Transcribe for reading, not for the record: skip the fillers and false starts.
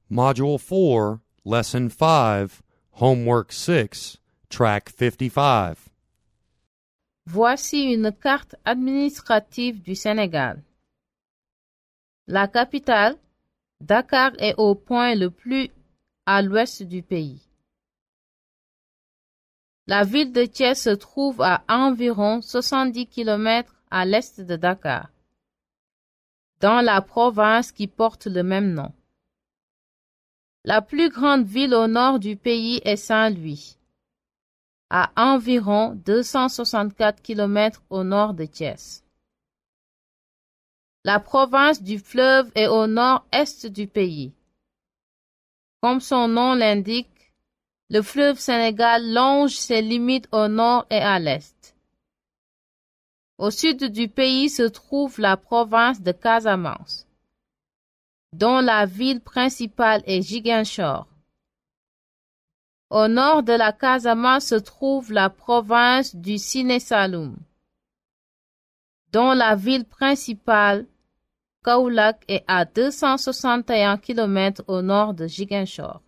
Module 4, Lesson 5, Homework 6, Track 55. Voici une carte administrative du Sénégal. La capitale, Dakar, est au point le plus à l'ouest du pays. La ville de Thiès se trouve à environ 70 km à l'est de Dakar, dans la province qui porte le même nom. La plus grande ville au nord du pays est Saint-Louis, à environ 264 km au nord de Thiès. La province du fleuve est au nord-est du pays. Comme son nom l'indique, le fleuve Sénégal longe ses limites au nord et à l'est. Au sud du pays se trouve la province de Casamance, dont la ville principale est Ziguinchor. Au nord de la Casamance se trouve la province du Siné Saloum, dont la ville principale, Kaolack, est à 261 km au nord de Ziguinchor.